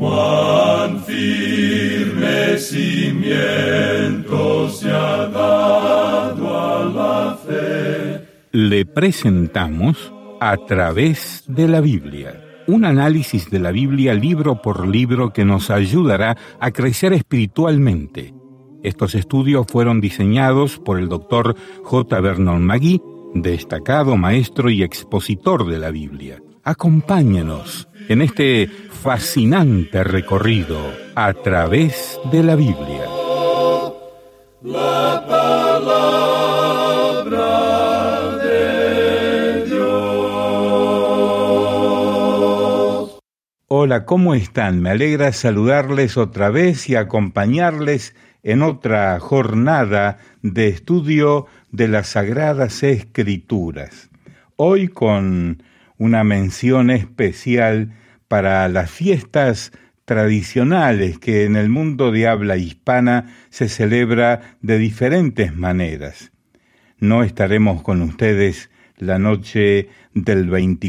Cuán firme cimiento se ha dado a la fe. Le presentamos A través de la Biblia, un análisis de la Biblia libro por libro que nos ayudará a crecer espiritualmente. Estos estudios fueron diseñados por el Dr. J. Vernon McGee, destacado maestro y expositor de la Biblia. Acompáñenos en este fascinante recorrido a través de la Biblia. La palabra de Dios. Hola, ¿cómo están? Me alegra saludarles otra vez y acompañarles en otra jornada de estudio de las Sagradas Escrituras. Hoy con una mención especial para las fiestas tradicionales que en el mundo de habla hispana se celebra de diferentes maneras. No estaremos con ustedes la noche del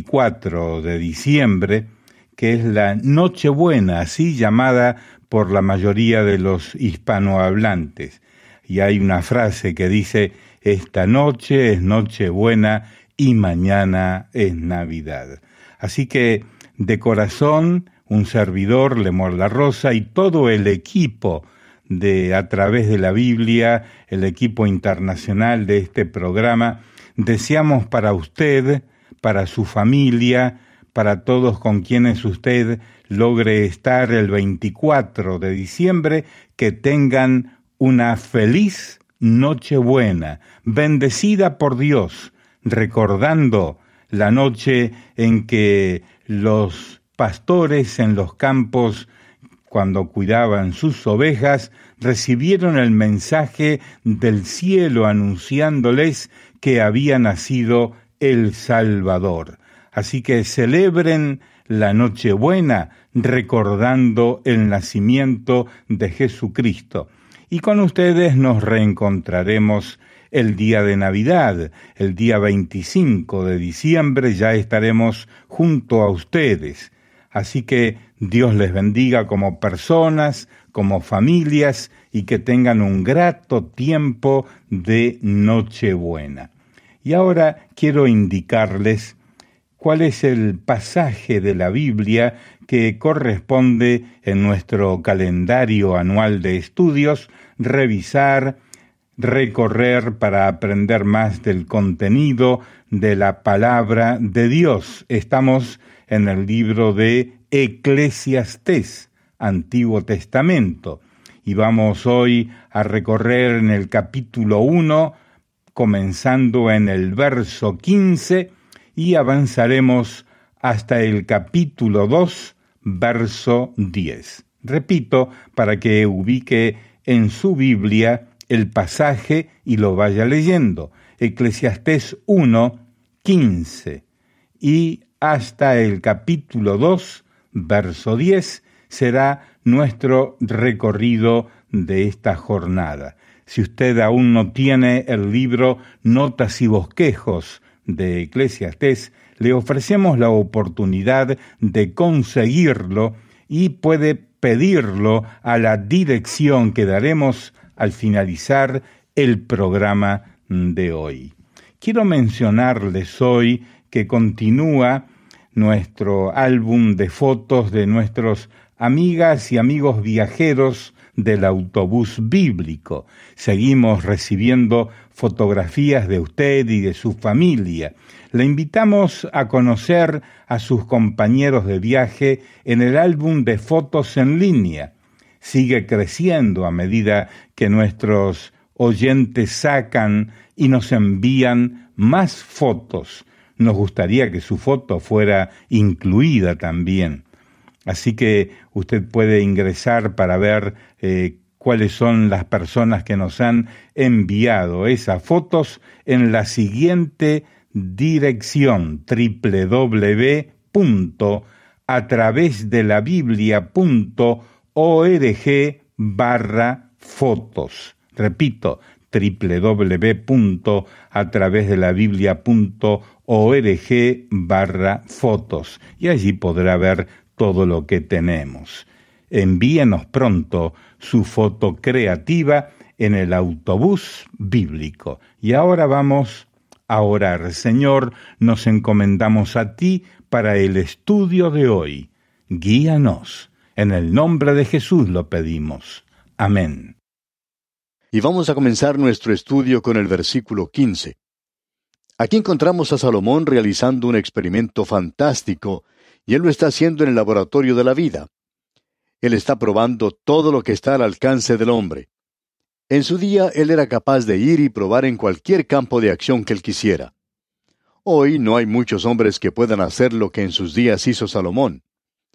24 de diciembre, que es la Nochebuena, así llamada por la mayoría de los hispanohablantes. Y hay una frase que dice: esta noche es Nochebuena y mañana es Navidad. Así que, de corazón, un servidor, Lemor La Rosa, y todo el equipo de A Través de la Biblia, el equipo internacional de este programa, deseamos para usted, para su familia, para todos con quienes usted logre estar el 24 de diciembre, que tengan una feliz Nochebuena, bendecida por Dios, recordando la noche en que los pastores en los campos, cuando cuidaban sus ovejas, recibieron el mensaje del cielo anunciándoles que había nacido el Salvador. Así que celebren la Nochebuena recordando el nacimiento de Jesucristo. Y con ustedes nos reencontraremos el día de Navidad, el día 25 de diciembre, ya estaremos junto a ustedes. Así que Dios les bendiga como personas, como familias, y que tengan un grato tiempo de Nochebuena. Y ahora quiero indicarles cuál es el pasaje de la Biblia que corresponde en nuestro calendario anual de estudios, revisar, recorrer para aprender más del contenido de la palabra de Dios. Estamos en el libro de Eclesiastés, Antiguo Testamento, y vamos hoy a recorrer en el capítulo 1, comenzando en el verso 15, y avanzaremos hasta el capítulo 2, verso 10. Repito, para que ubique en su Biblia el pasaje y lo vaya leyendo. Eclesiastés 1, 15 y hasta el capítulo 2, verso 10, será nuestro recorrido de esta jornada. Si usted aún no tiene el libro Notas y Bosquejos de Eclesiastés, le ofrecemos la oportunidad de conseguirlo y puede pedirlo a la dirección que daremos al finalizar el programa de hoy. Quiero mencionarles hoy que continúa nuestro álbum de fotos de nuestros amigas y amigos viajeros del autobús bíblico. Seguimos recibiendo fotografías de usted y de su familia. Le invitamos a conocer a sus compañeros de viaje en el álbum de fotos en línea. Sigue creciendo a medida que nuestros oyentes sacan y nos envían más fotos. Nos gustaría que su foto fuera incluida también. Así que usted puede ingresar para ver cuáles son las personas que nos han enviado esas fotos en la siguiente dirección: www.atravesdelabiblia.org/fotos. Repito, www.atravesdelabiblia.org/fotos, y allí podrá ver todo lo que tenemos. Envíenos pronto su foto creativa en el autobús bíblico. Y ahora vamos a orar. Señor, nos encomendamos a ti para el estudio de hoy. Guíanos. En el nombre de Jesús lo pedimos. Amén. Y vamos a comenzar nuestro estudio con el versículo 15. Aquí encontramos a Salomón realizando un experimento fantástico, y él lo está haciendo en el laboratorio de la vida. Él está probando todo lo que está al alcance del hombre. En su día, él era capaz de ir y probar en cualquier campo de acción que él quisiera. Hoy no hay muchos hombres que puedan hacer lo que en sus días hizo Salomón.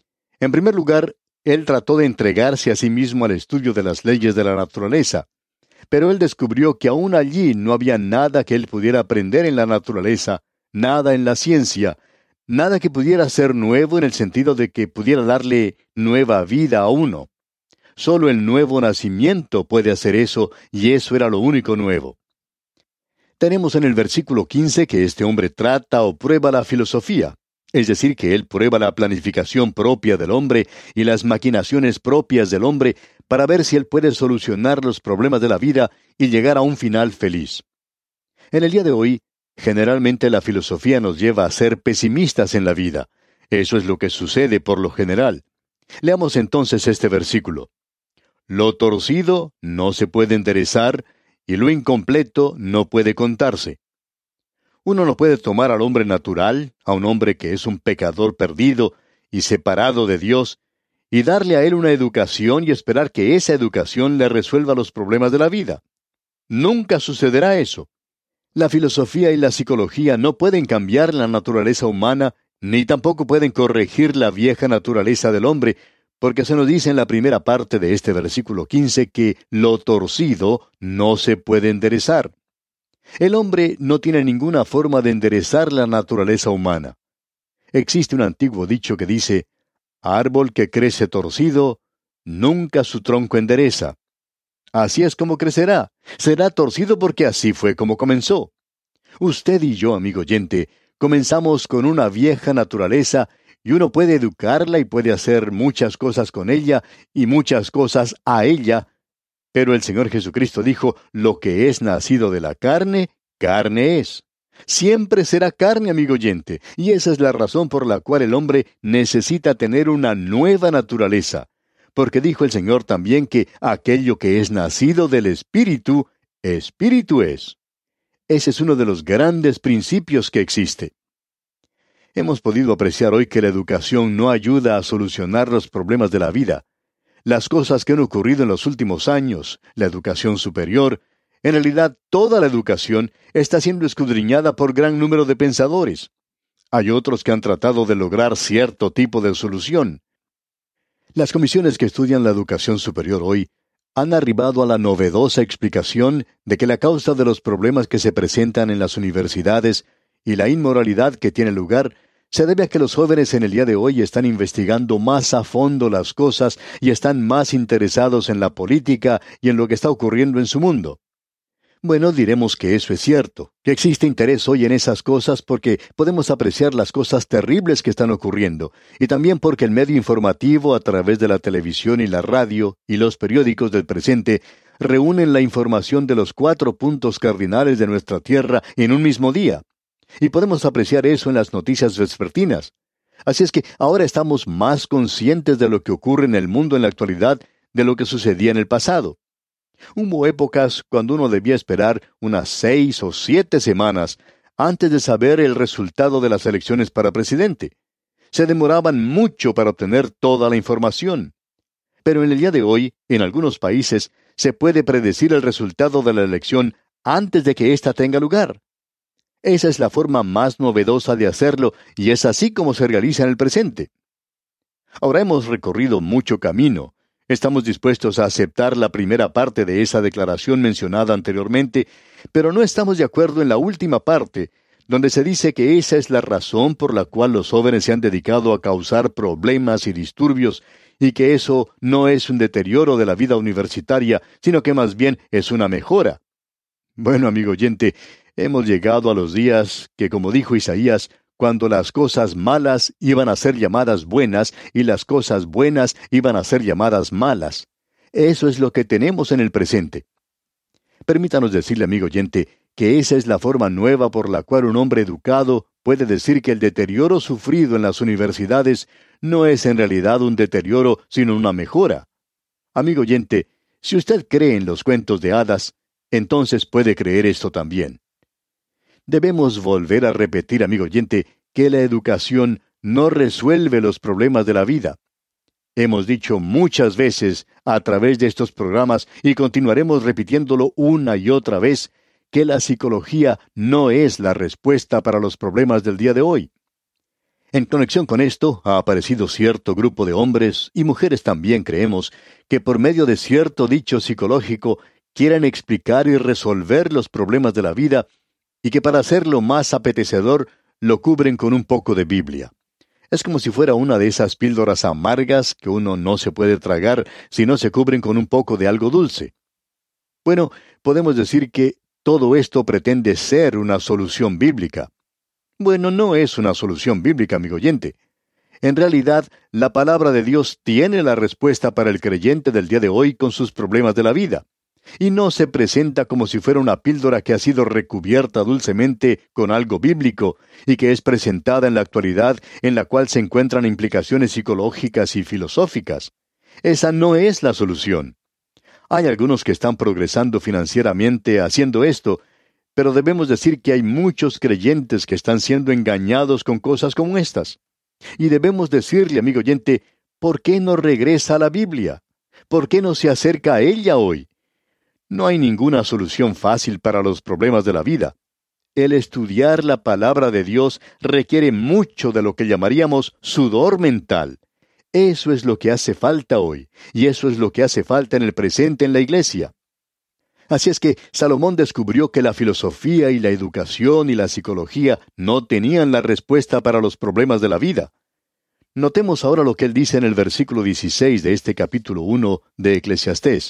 En primer lugar, él trató de entregarse a sí mismo al estudio de las leyes de la naturaleza, pero él descubrió que aún allí no había nada que él pudiera aprender en la naturaleza, nada en la ciencia, nada que pudiera ser nuevo en el sentido de que pudiera darle nueva vida a uno. Solo el nuevo nacimiento puede hacer eso, y eso era lo único nuevo. Tenemos en el versículo 15 que este hombre trata o prueba la filosofía, es decir, que él prueba la planificación propia del hombre y las maquinaciones propias del hombre para ver si él puede solucionar los problemas de la vida y llegar a un final feliz. En el día de hoy, generalmente la filosofía nos lleva a ser pesimistas en la vida. Eso es lo que sucede por lo general. Leamos entonces este versículo. Lo torcido no se puede enderezar, y lo incompleto no puede contarse. Uno no puede tomar al hombre natural, a un hombre que es un pecador perdido y separado de Dios, y darle a él una educación y esperar que esa educación le resuelva los problemas de la vida. Nunca sucederá eso. La filosofía y la psicología no pueden cambiar la naturaleza humana, ni tampoco pueden corregir la vieja naturaleza del hombre, porque se nos dice en la primera parte de este versículo 15 que lo torcido no se puede enderezar. El hombre no tiene ninguna forma de enderezar la naturaleza humana. Existe un antiguo dicho que dice, árbol que crece torcido, nunca su tronco endereza. Así es como crecerá. Será torcido porque así fue como comenzó. Usted y yo, amigo oyente, comenzamos con una vieja naturaleza, y uno puede educarla y puede hacer muchas cosas con ella y muchas cosas a ella, pero el Señor Jesucristo dijo, lo que es nacido de la carne, carne es. Siempre será carne, amigo oyente, y esa es la razón por la cual el hombre necesita tener una nueva naturaleza, porque dijo el Señor también que aquello que es nacido del Espíritu, Espíritu es. Ese es uno de los grandes principios que existe. Hemos podido apreciar hoy que la educación no ayuda a solucionar los problemas de la vida. Las cosas que han ocurrido en los últimos años, la educación superior, en realidad toda la educación está siendo escudriñada por gran número de pensadores. Hay otros que han tratado de lograr cierto tipo de solución. Las comisiones que estudian la educación superior hoy han arribado a la novedosa explicación de que la causa de los problemas que se presentan en las universidades y la inmoralidad que tiene lugar se debe a que los jóvenes en el día de hoy están investigando más a fondo las cosas y están más interesados en la política y en lo que está ocurriendo en su mundo. Bueno, diremos que eso es cierto, que existe interés hoy en esas cosas porque podemos apreciar las cosas terribles que están ocurriendo, y también porque el medio informativo a través de la televisión y la radio y los periódicos del presente reúnen la información de los 4 puntos cardinales de nuestra tierra en un mismo día. Y podemos apreciar eso en las noticias vespertinas. Así es que ahora estamos más conscientes de lo que ocurre en el mundo en la actualidad de lo que sucedía en el pasado. Hubo épocas cuando uno debía esperar unas 6 o 7 semanas antes de saber el resultado de las elecciones para presidente. Se demoraban mucho para obtener toda la información. Pero en el día de hoy, en algunos países, se puede predecir el resultado de la elección antes de que ésta tenga lugar. Esa es la forma más novedosa de hacerlo, y es así como se realiza en el presente. Ahora hemos recorrido mucho camino. Estamos dispuestos a aceptar la primera parte de esa declaración mencionada anteriormente, pero no estamos de acuerdo en la última parte, donde se dice que esa es la razón por la cual los jóvenes se han dedicado a causar problemas y disturbios, y que eso no es un deterioro de la vida universitaria, sino que más bien es una mejora. Bueno, amigo oyente, hemos llegado a los días que, como dijo Isaías, cuando las cosas malas iban a ser llamadas buenas y las cosas buenas iban a ser llamadas malas. Eso es lo que tenemos en el presente. Permítanos decirle, amigo oyente, que esa es la forma nueva por la cual un hombre educado puede decir que el deterioro sufrido en las universidades no es en realidad un deterioro, sino una mejora. Amigo oyente, si usted cree en los cuentos de hadas, entonces puede creer esto también. Debemos volver a repetir, amigo oyente, que la educación no resuelve los problemas de la vida. Hemos dicho muchas veces a través de estos programas y continuaremos repitiéndolo una y otra vez que la psicología no es la respuesta para los problemas del día de hoy. En conexión con esto, ha aparecido cierto grupo de hombres y mujeres también, creemos, que por medio de cierto dicho psicológico quieren explicar y resolver los problemas de la vida y que para hacerlo más apetecedor lo cubren con un poco de Biblia. Es como si fuera una de esas píldoras amargas que uno no se puede tragar si no se cubren con un poco de algo dulce. Bueno, podemos decir que todo esto pretende ser una solución bíblica. Bueno, no es una solución bíblica, amigo oyente. En realidad, la palabra de Dios tiene la respuesta para el creyente del día de hoy con sus problemas de la vida. Y no se presenta como si fuera una píldora que ha sido recubierta dulcemente con algo bíblico y que es presentada en la actualidad en la cual se encuentran implicaciones psicológicas y filosóficas. Esa no es la solución. Hay algunos que están progresando financieramente haciendo esto, pero debemos decir que hay muchos creyentes que están siendo engañados con cosas como estas. Y debemos decirle, amigo oyente, ¿por qué no regresa a la Biblia? ¿Por qué no se acerca a ella hoy? No hay ninguna solución fácil para los problemas de la vida. El estudiar la palabra de Dios requiere mucho de lo que llamaríamos sudor mental. Eso es lo que hace falta hoy, y eso es lo que hace falta en el presente en la iglesia. Así es que Salomón descubrió que la filosofía y la educación y la psicología no tenían la respuesta para los problemas de la vida. Notemos ahora lo que él dice en el versículo 16 de este capítulo 1 de Eclesiastés.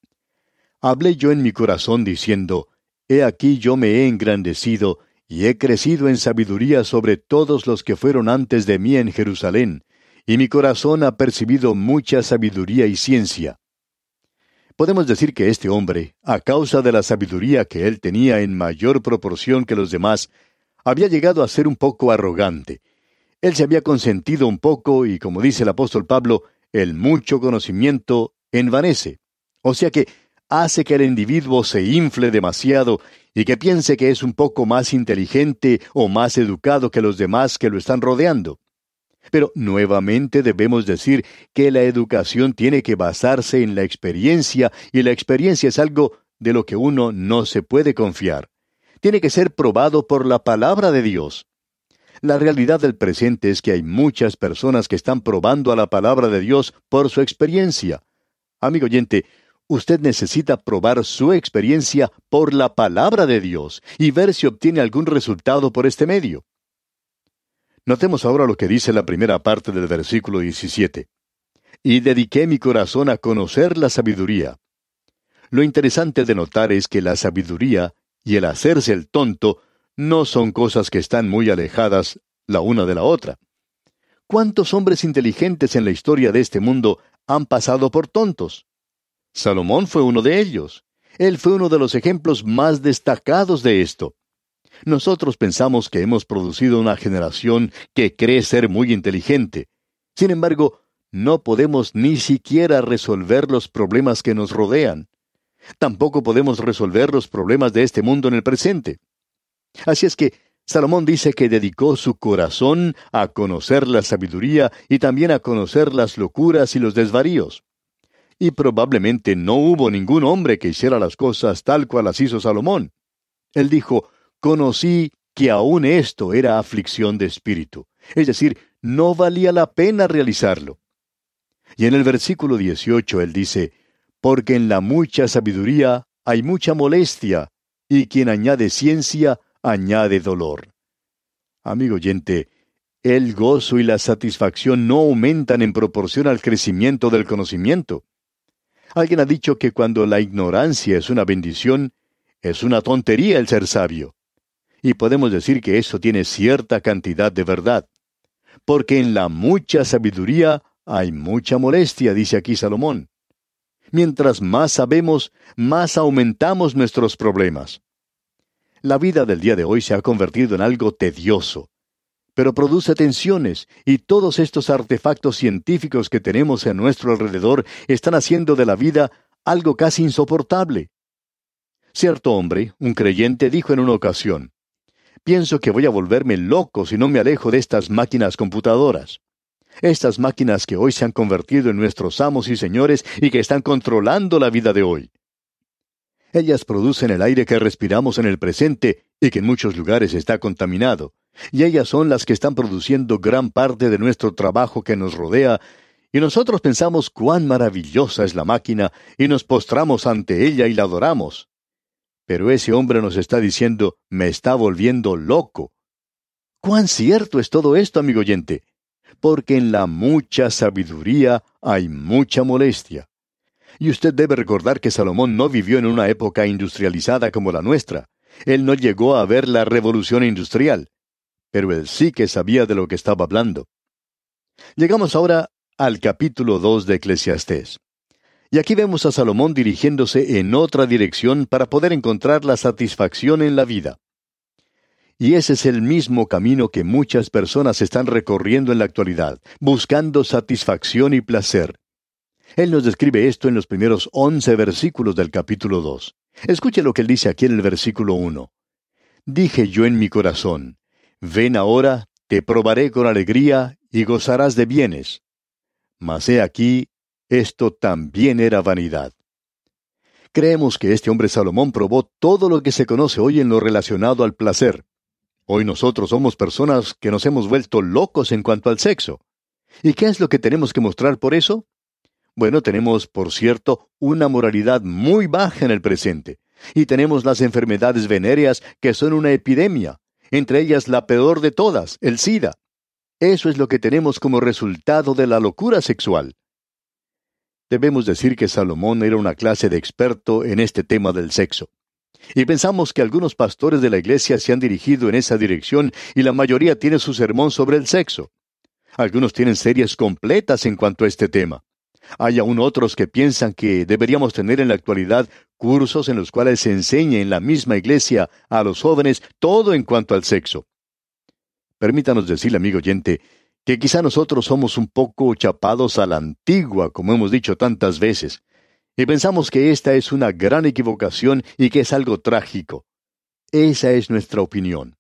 Hablé yo en mi corazón diciendo, he aquí yo me he engrandecido, y he crecido en sabiduría sobre todos los que fueron antes de mí en Jerusalén, y mi corazón ha percibido mucha sabiduría y ciencia. Podemos decir que este hombre, a causa de la sabiduría que él tenía en mayor proporción que los demás, había llegado a ser un poco arrogante. Él se había consentido un poco y, como dice el apóstol Pablo, el mucho conocimiento envanece. O sea que hace que el individuo se infle demasiado y que piense que es un poco más inteligente o más educado que los demás que lo están rodeando. Pero nuevamente debemos decir que la educación tiene que basarse en la experiencia, y la experiencia es algo de lo que uno no se puede confiar. Tiene que ser probado por la palabra de Dios. La realidad del presente es que hay muchas personas que están probando a la palabra de Dios por su experiencia. Amigo oyente, usted necesita probar su experiencia por la palabra de Dios y ver si obtiene algún resultado por este medio. Notemos ahora lo que dice la primera parte del versículo 17. Y dediqué mi corazón a conocer la sabiduría. Lo interesante de notar es que la sabiduría y el hacerse el tonto no son cosas que están muy alejadas la una de la otra. ¿Cuántos hombres inteligentes en la historia de este mundo han pasado por tontos? Salomón fue uno de ellos. Él fue uno de los ejemplos más destacados de esto. Nosotros pensamos que hemos producido una generación que cree ser muy inteligente. Sin embargo, no podemos ni siquiera resolver los problemas que nos rodean. Tampoco podemos resolver los problemas de este mundo en el presente. Así es que Salomón dice que dedicó su corazón a conocer la sabiduría y también a conocer las locuras y los desvaríos. Y probablemente no hubo ningún hombre que hiciera las cosas tal cual las hizo Salomón. Él dijo, conocí que aún esto era aflicción de espíritu. Es decir, no valía la pena realizarlo. Y en el versículo 18 él dice, porque en la mucha sabiduría hay mucha molestia, y quien añade ciencia, añade dolor. Amigo oyente, el gozo y la satisfacción no aumentan en proporción al crecimiento del conocimiento. Alguien ha dicho que cuando la ignorancia es una bendición, es una tontería el ser sabio. Y podemos decir que eso tiene cierta cantidad de verdad. Porque en la mucha sabiduría hay mucha molestia, dice aquí Salomón. Mientras más sabemos, más aumentamos nuestros problemas. La vida del día de hoy se ha convertido en algo tedioso, pero produce tensiones, y todos estos artefactos científicos que tenemos a nuestro alrededor están haciendo de la vida algo casi insoportable. Cierto hombre, un creyente, dijo en una ocasión: pienso que voy a volverme loco si no me alejo de estas máquinas computadoras. Estas máquinas que hoy se han convertido en nuestros amos y señores y que están controlando la vida de hoy. Ellas producen el aire que respiramos en el presente y que en muchos lugares está contaminado. Y ellas son las que están produciendo gran parte de nuestro trabajo que nos rodea, y nosotros pensamos cuán maravillosa es la máquina y nos postramos ante ella y la adoramos. Pero ese hombre nos está diciendo: me está volviendo loco. ¿Cuán cierto es todo esto, amigo oyente? Porque en la mucha sabiduría hay mucha molestia. Y usted debe recordar que Salomón no vivió en una época industrializada como la nuestra. Él no llegó a ver la revolución industrial. Pero él sí que sabía de lo que estaba hablando. Llegamos ahora al capítulo 2 de Eclesiastés. Y aquí vemos a Salomón dirigiéndose en otra dirección para poder encontrar la satisfacción en la vida. Y ese es el mismo camino que muchas personas están recorriendo en la actualidad, buscando satisfacción y placer. Él nos describe esto en los primeros 11 versículos del capítulo 2. Escuche lo que él dice aquí en el versículo 1. Dije yo en mi corazón: ven ahora, te probaré con alegría, y gozarás de bienes. Mas he aquí, esto también era vanidad. Creemos que este hombre Salomón probó todo lo que se conoce hoy en lo relacionado al placer. Hoy nosotros somos personas que nos hemos vuelto locos en cuanto al sexo. ¿Y qué es lo que tenemos que mostrar por eso? Bueno, tenemos, por cierto, una moralidad muy baja en el presente. Y tenemos las enfermedades venéreas que son una epidemia. Entre ellas la peor de todas, el SIDA. Eso es lo que tenemos como resultado de la locura sexual. Debemos decir que Salomón era una clase de experto en este tema del sexo. Y pensamos que algunos pastores de la iglesia se han dirigido en esa dirección y la mayoría tiene su sermón sobre el sexo. Algunos tienen series completas en cuanto a este tema. Hay aún otros que piensan que deberíamos tener en la actualidad cursos en los cuales se enseñe en la misma iglesia a los jóvenes todo en cuanto al sexo. Permítanos decirle, amigo oyente, que quizá nosotros somos un poco chapados a la antigua, como hemos dicho tantas veces, y pensamos que esta es una gran equivocación y que es algo trágico. Esa es nuestra opinión.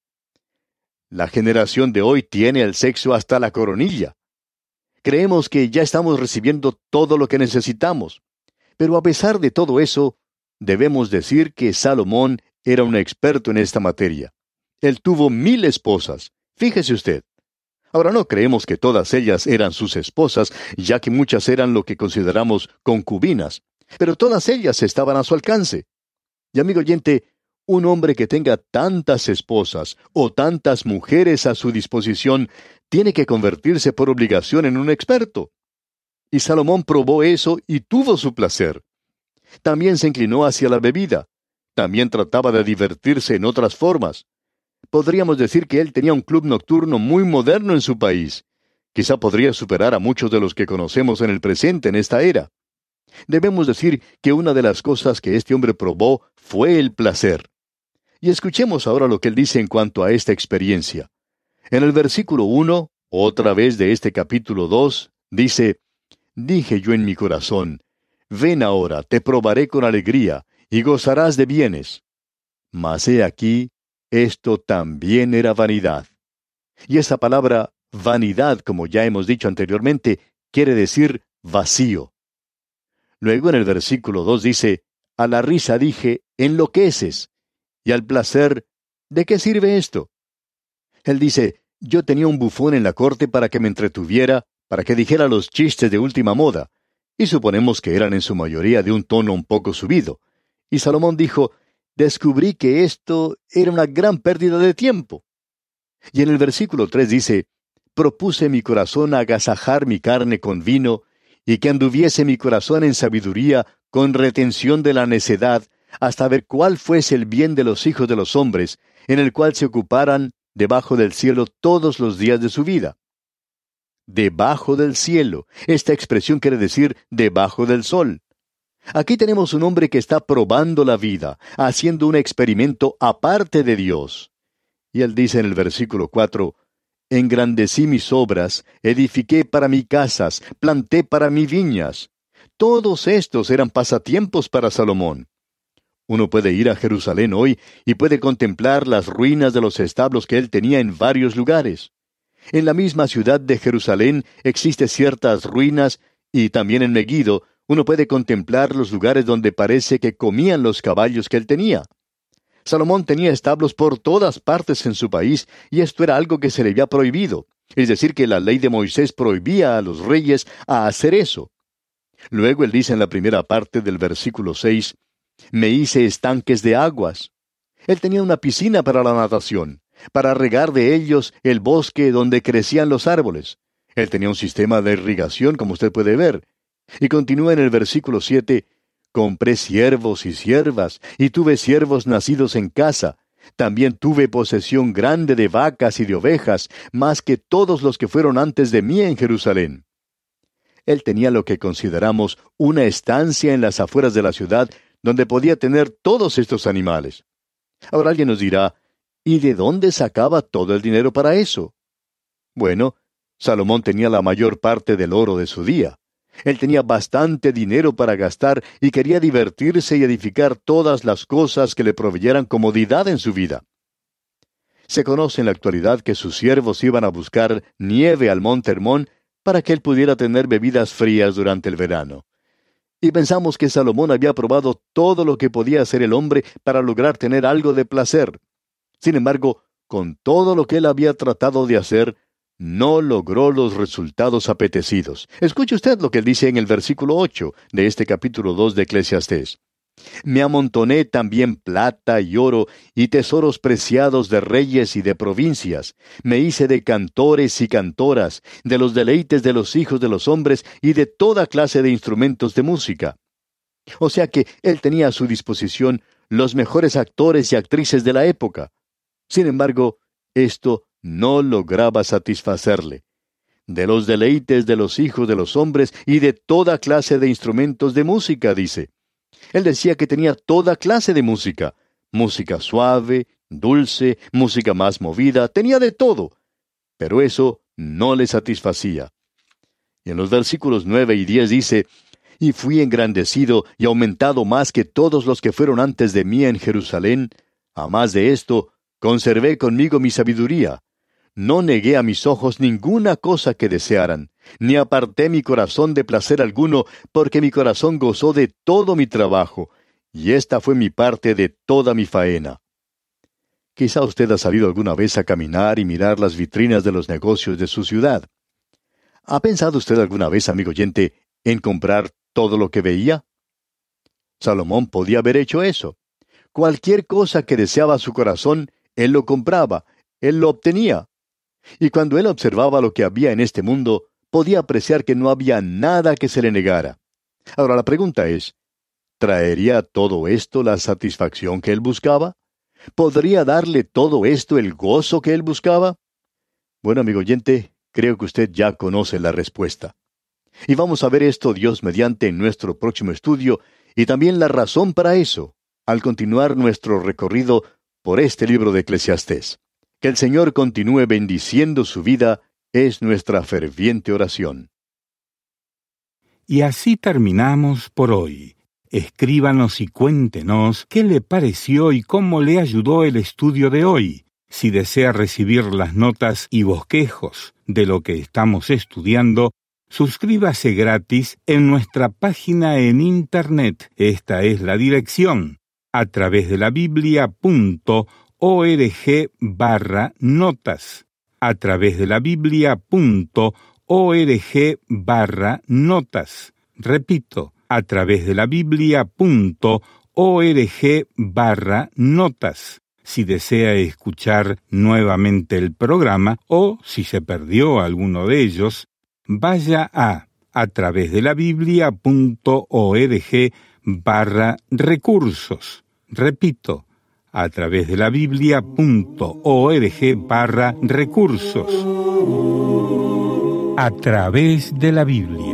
La generación de hoy tiene el sexo hasta la coronilla. Creemos que ya estamos recibiendo todo lo que necesitamos. Pero a pesar de todo eso, debemos decir que Salomón era un experto en esta materia. Él tuvo 1000 esposas. Fíjese usted. Ahora no creemos que todas ellas eran sus esposas, ya que muchas eran lo que consideramos concubinas. Pero todas ellas estaban a su alcance. Y amigo oyente, un hombre que tenga tantas esposas o tantas mujeres a su disposición tiene que convertirse por obligación en un experto. Y Salomón probó eso y tuvo su placer. También se inclinó hacia la bebida. También trataba de divertirse en otras formas. Podríamos decir que él tenía un club nocturno muy moderno en su país. Quizá podría superar a muchos de los que conocemos en el presente en esta era. Debemos decir que una de las cosas que este hombre probó fue el placer. Y escuchemos ahora lo que él dice en cuanto a esta experiencia. En el versículo 1, otra vez de este capítulo 2, dice: dije yo en mi corazón: ven ahora, te probaré con alegría, y gozarás de bienes. Mas he aquí, esto también era vanidad. Y esa palabra vanidad, como ya hemos dicho anteriormente, quiere decir vacío. Luego en el versículo 2 dice: a la risa dije, enloqueces, y al placer, ¿de qué sirve esto? Él dice: yo tenía un bufón en la corte para que me entretuviera, para que dijera los chistes de última moda, y suponemos que eran en su mayoría de un tono un poco subido. Y Salomón dijo: descubrí que esto era una gran pérdida de tiempo. Y en el versículo 3 dice: propuse mi corazón agasajar mi carne con vino, y que anduviese mi corazón en sabiduría con retención de la necedad, hasta ver cuál fuese el bien de los hijos de los hombres, en el cual se ocuparan debajo del cielo todos los días de su vida. Debajo del cielo. Esta expresión quiere decir debajo del sol. Aquí tenemos un hombre que está probando la vida, haciendo un experimento aparte de Dios. Y él dice en el versículo 4, engrandecí mis obras, edifiqué para mí casas, planté para mí viñas. Todos estos eran pasatiempos para Salomón. Uno puede ir a Jerusalén hoy y puede contemplar las ruinas de los establos que él tenía en varios lugares. En la misma ciudad de Jerusalén existen ciertas ruinas y también en Megiddo uno puede contemplar los lugares donde parece que comían los caballos que él tenía. Salomón tenía establos por todas partes en su país y esto era algo que se le había prohibido. Es decir, que la ley de Moisés prohibía a los reyes a hacer eso. Luego él dice en la primera parte del versículo 6, me hice estanques de aguas. Él tenía una piscina para la natación, para regar de ellos el bosque donde crecían los árboles. Él tenía un sistema de irrigación, como usted puede ver. Y continúa en el versículo 7, compré siervos y siervas, y tuve siervos nacidos en casa. También tuve posesión grande de vacas y de ovejas, más que todos los que fueron antes de mí en Jerusalén. Él tenía lo que consideramos una estancia en las afueras de la ciudad, donde podía tener todos estos animales. Ahora alguien nos dirá, ¿y de dónde sacaba todo el dinero para eso? Bueno, Salomón tenía la mayor parte del oro de su día. Él tenía bastante dinero para gastar y quería divertirse y edificar todas las cosas que le proveyeran comodidad en su vida. Se conoce en la actualidad que sus siervos iban a buscar nieve al monte Hermón para que él pudiera tener bebidas frías durante el verano. Y pensamos que Salomón había probado todo lo que podía hacer el hombre para lograr tener algo de placer. Sin embargo, con todo lo que él había tratado de hacer, no logró los resultados apetecidos. Escuche usted lo que él dice en el versículo 8 de este capítulo 2 de Eclesiastés. Me amontoné también plata y oro y tesoros preciados de reyes y de provincias. Me hice de cantores y cantoras, de los deleites de los hijos de los hombres y de toda clase de instrumentos de música. O sea que él tenía a su disposición los mejores actores y actrices de la época. Sin embargo, esto no lograba satisfacerle. De los deleites de los hijos de los hombres y de toda clase de instrumentos de música, dice. Él decía que tenía toda clase de música. Música suave, dulce, música más movida, tenía de todo. Pero eso no le satisfacía. Y en los versículos 9 y 10 dice, y fui engrandecido y aumentado más que todos los que fueron antes de mí en Jerusalén. A más de esto, conservé conmigo mi sabiduría. No negué a mis ojos ninguna cosa que desearan, ni aparté mi corazón de placer alguno, porque mi corazón gozó de todo mi trabajo, y esta fue mi parte de toda mi faena. Quizá usted ha salido alguna vez a caminar y mirar las vitrinas de los negocios de su ciudad. ¿Ha pensado usted alguna vez, amigo oyente, en comprar todo lo que veía? Salomón podía haber hecho eso. Cualquier cosa que deseaba su corazón, él lo compraba, él lo obtenía. Y cuando él observaba lo que había en este mundo, podía apreciar que no había nada que se le negara. Ahora la pregunta es, ¿traería todo esto la satisfacción que él buscaba? ¿Podría darle todo esto el gozo que él buscaba? Bueno, amigo oyente, creo que usted ya conoce la respuesta. Y vamos a ver esto, Dios mediante, en nuestro próximo estudio, y también la razón para eso, al continuar nuestro recorrido por este libro de Eclesiastés. Que el Señor continúe bendiciendo su vida es nuestra ferviente oración. Y así terminamos por hoy. Escríbanos y cuéntenos qué le pareció y cómo le ayudó el estudio de hoy. Si desea recibir las notas y bosquejos de lo que estamos estudiando, suscríbase gratis en nuestra página en Internet. Esta es la dirección, atravesdelabiblia.org/notas, atravesdelabiblia.org/notas. Repito, atravesdelabiblia.org/notas. Si desea escuchar nuevamente el programa o si se perdió alguno de ellos, vaya a atravesdelabiblia.org/recursos. Repito, a través de la biblia.org/recursos. A través de la Biblia.